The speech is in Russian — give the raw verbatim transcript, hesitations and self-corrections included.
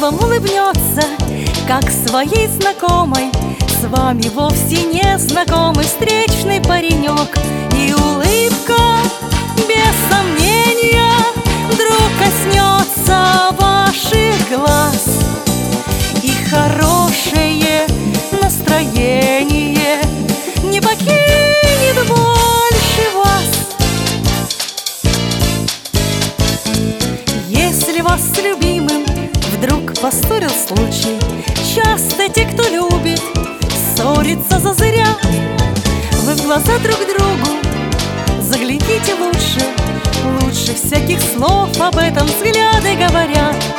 вам улыбнется, как своей знакомой, с вами вовсе не знакомый встречный паренек. И улыбка, без сомнения, вдруг коснется ваших глаз, и хорошее настроение не покинет больше вас. Если вас с любимым вдруг поссорил случай, часто те, кто любит, ссорятся зазря. Вы в глаза друг другу загляните лучше, лучше всяких слов об этом взгляды говорят.